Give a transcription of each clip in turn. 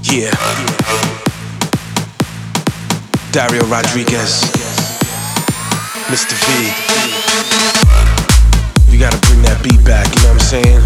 Yeah. Dario Rodriguez, Mr. V. We gotta bring that beat back, you know what I'm saying?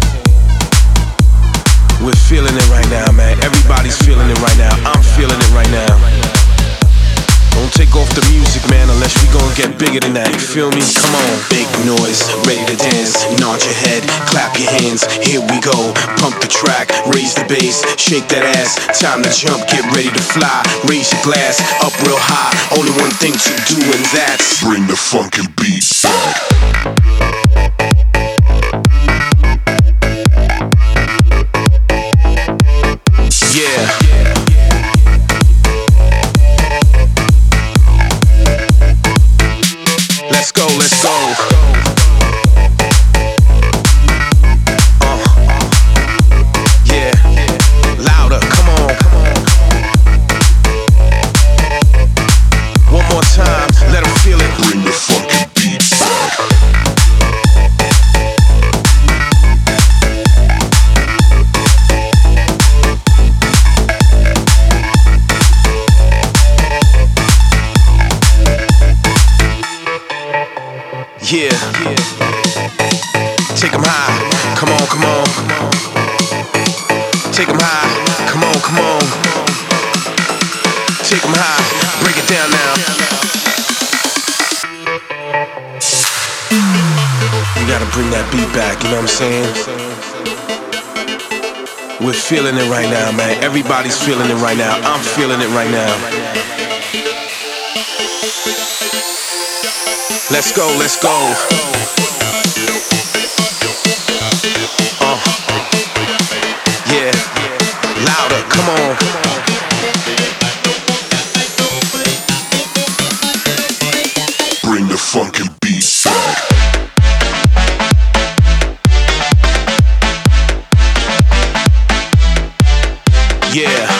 We're feeling it right now, man. Everybody's feeling it right now. I'm feeling it right now. Don't take off the music, man, unless we gon' get bigger than that, you feel me? Come on. Big noise, ready to dance. Nod your head, clap your hands. Here we go. Pump the track, raise the bass, shake that ass. Time to jump, get ready to fly. Raise your glass, up real high. Only one thing to do, and that's bring the funkin' beat back. Yeah. Let's go, let's go. Yeah. Louder, come on. One more time, let them feel it. Bring the funkin' beat back. Yeah. Take 'em high. Come on, come on. Take 'em high. Come on, come on. Take 'em high. Break it down now. We gotta bring that beat back, you know what I'm saying? We're feeling it right now, man. Everybody's feeling it right now. I'm feeling it right now. Let's go, let's go. Yeah, louder, come on. Bring the funkin' beat back. Yeah.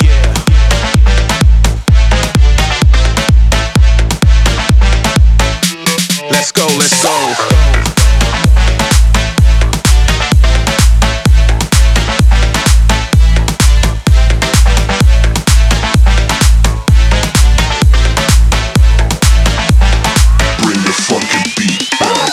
Let's go, let's go. Bring the funkin' beat back.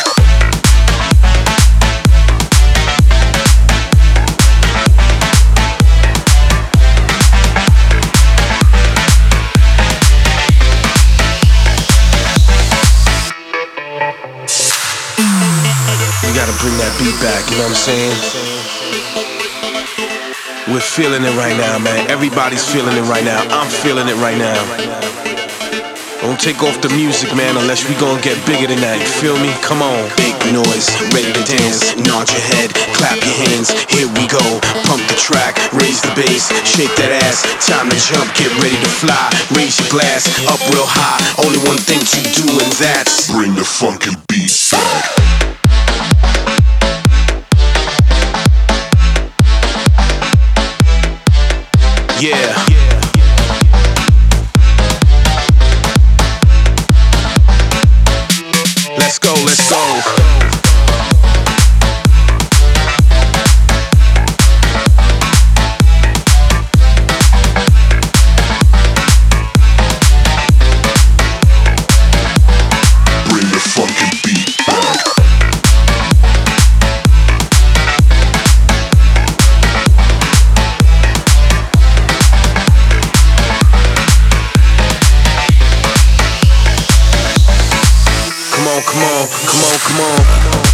We gotta bring that beat back, you know what I'm saying? We're feeling it right now, man. Everybody's feeling it right now. I'm feeling it right now. Don't take off the music, man, unless we gon' get bigger than that, you feel me? Come on. Big noise, ready to dance. Nod your head, clap your hands. Here we go. Pump the track, raise the bass, shake that ass. Time to jump, get ready to fly. Raise your glass, up real high. Only one thing to do, and that's bring the funkin' beat back. Yeah. Let's go, let's go. Bring the funkin' beat back. Come on, come on, come on, come on.